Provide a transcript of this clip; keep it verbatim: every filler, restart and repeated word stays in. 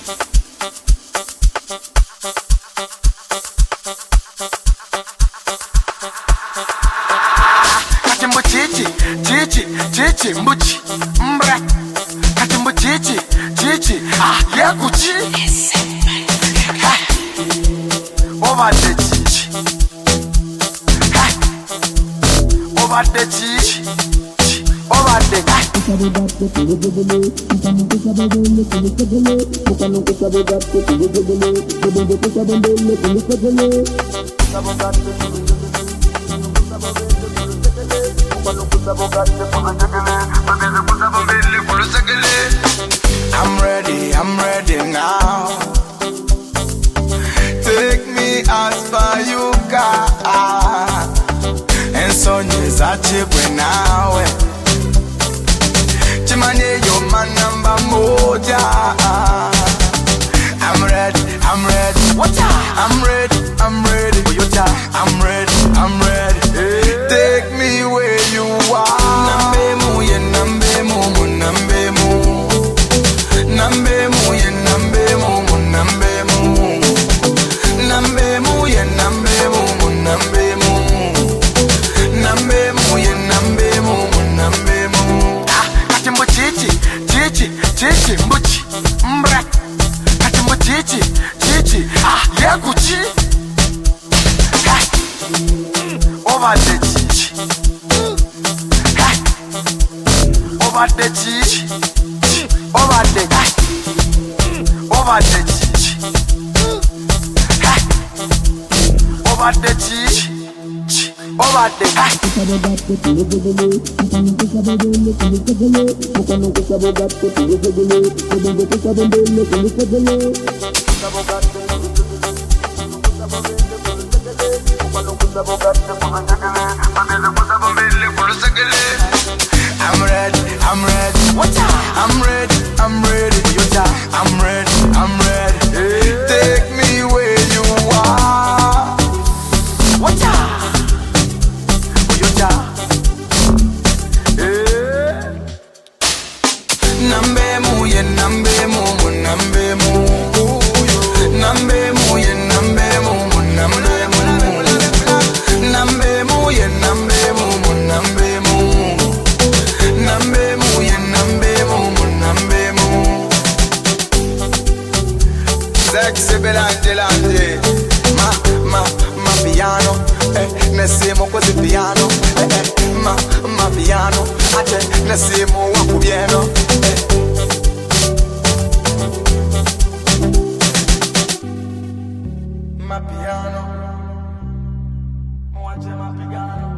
Katimbo chichi, chichi, chichi, mbuchi, mbra. Katimbo chichi, chichi, ah, yeah, Gucci. Hey, over the chichi. Hey, over the chichi. Over the hey. I'm ready, I'm ready now. Take me as far you can. And so is a chip now. Chimane, you're my number moja. I'm ready, I'm ready. What's up? I'm ready, I'm ready. I'm ready, I'm ready. Take me where you are. Nambe mu ye nambe mu mu nambe mu. Nambe mu ye nambe mu mu nambe mu. Nambe mu ye nambe mu mu nambe mu. Nambe mu ye nambe mu mu nambe mu. Ah, katimbo chichi, chichi, chichi, mbuchi, mbra. Katimbo chichi, chichi, ah, yeah, Gucci. Hey, over the chichi. Hey, over the chichi. Over the hey, over the chichi. Hey, over the chichi. Over the hey. I'm ready, I'm ready. What's up? I'm ready, I'm ready. I'm ready, I'm ready. Take me where you are. What's up? Nambe mu ye nambe mu mu nambe mu. Nambe mu ye nambe mu mu nambe mu. Nambe mu ye nambe mu mu nambe mu. Nambe mu ye nambe mu mu nambe mu. Sexy Belangelo, ma ma ma piano, eh, nesimo così piano, eh, eh, ma ma piano, a te nesimo waku pieno, eh. Ma piano, mo a te ma piano.